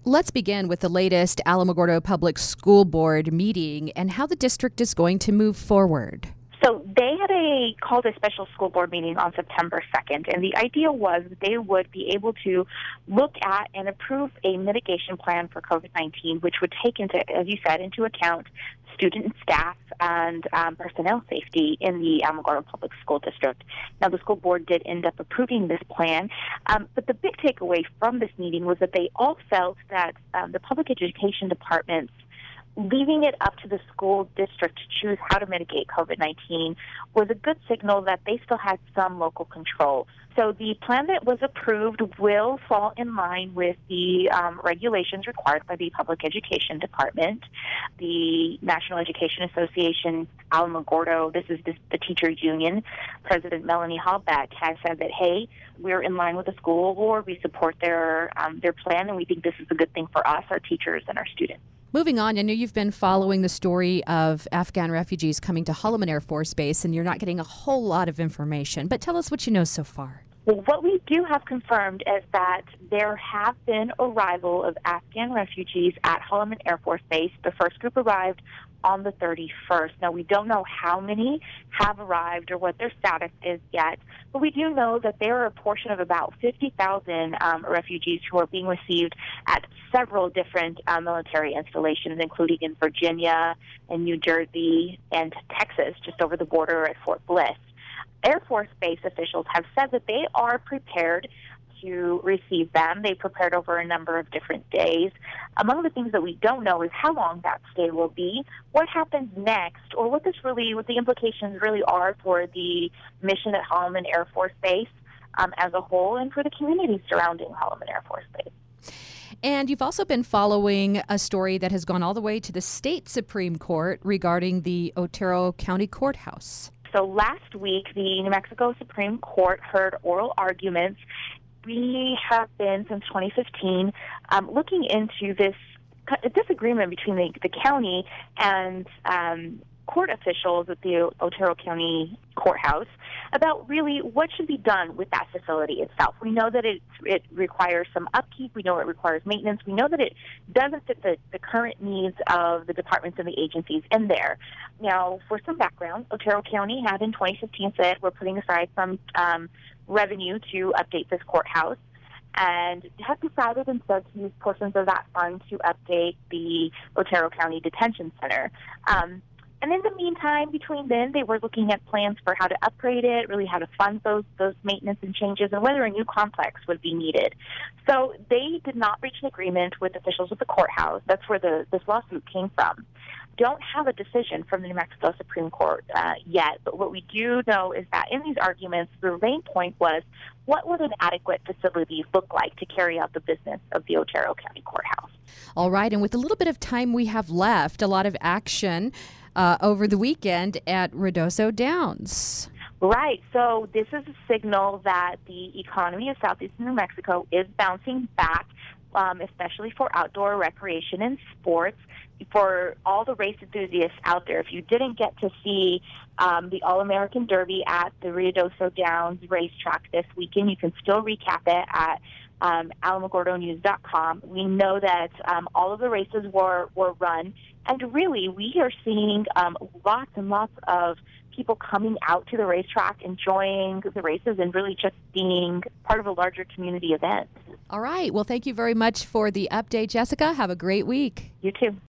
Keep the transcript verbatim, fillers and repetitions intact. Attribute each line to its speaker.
Speaker 1: Let's begin with the latest Alamogordo Public School Board meeting and how the district is going to move forward.
Speaker 2: So they had a called a special school board meeting on September second, and the idea was that they would be able to look at and approve a mitigation plan for COVID nineteen, which would take into, as you said, into account student and staff and um, personnel safety in the Alamogordo Public School District. Now, the school board did end up approving this plan, um, but the big takeaway from this meeting was that they all felt that um, the public education departments leaving it up to the school district to choose how to mitigate COVID nineteen was a good signal that they still had some local control. So the plan that was approved will fall in line with the um, regulations required by the Public Education Department. The National Education Association, Alamogordo, this is the, the teachers union, President Melanie Hallbeck has said that, hey, we're in line with the school board, we support their um, their plan, and we think this is a good thing for us, our teachers, and our students.
Speaker 1: Moving on, I know you've been following the story of Afghan refugees coming to Holloman Air Force Base, and you're not getting a whole lot of information, but tell us what you know so far.
Speaker 2: Well, what we do have confirmed is that there have been arrival of Afghan refugees at Holloman Air Force Base. The first group arrived on the thirty-first. Now, we don't know how many have arrived or what their status is yet, but we do know that there are a portion of about fifty thousand um, refugees who are being received at several different uh, military installations, including in Virginia and New Jersey and Texas, just over the border at Fort Bliss. Air Force Base officials have said that they are prepared to receive them. They prepared over a number of different days. Among the things that we don't know is how long that stay will be, what happens next, or what this really, what the implications really are for the mission at Holloman Air Force Base um, as a whole, and for the community surrounding Holloman Air Force Base.
Speaker 1: And you've also been following a story that has gone all the way to the state Supreme Court regarding the Otero County Courthouse.
Speaker 2: So last week, the New Mexico Supreme Court heard oral arguments. We have been, since twenty fifteen, um, looking into this disagreement between the, the county and um, court officials at the Otero County Courthouse about really what should be done with that facility itself. We know that it it requires some upkeep. We know it requires maintenance. We know that it doesn't fit the, the current needs of the departments and the agencies in there. Now, for some background, Otero County had in twenty fifteen said we're putting aside some um, revenue to update this courthouse, and has decided instead to use portions of that fund to update the Otero County Detention Center. Um, And in the meantime, between then, they were looking at plans for how to upgrade it, really how to fund those those maintenance and changes, and whether a new complex would be needed. So they did not reach an agreement with officials at the courthouse. That's where the this lawsuit came from. Don't have a decision from the New Mexico Supreme Court uh, yet, but what we do know is that in these arguments, the main point was, what would an adequate facility look like to carry out the business of the Otero County Courthouse?
Speaker 1: All right, and with a little bit of time we have left, a lot of action uh, over the weekend at Ruidoso Downs.
Speaker 2: Right. So this is a signal that the economy of southeastern New Mexico is bouncing back, um, especially for outdoor recreation and sports. For all the race enthusiasts out there, if you didn't get to see um, the All-American Derby at the Ruidoso Downs racetrack this weekend, you can still recap it at um, alamogordo news dot com. We know that um, all of the races were, were run, and really we are seeing um, lots and lots of people coming out to the racetrack, enjoying the races, and really just being part of a larger community event.
Speaker 1: All right. Well, thank you very much for the update, Jessica. Have a great week.
Speaker 2: You too.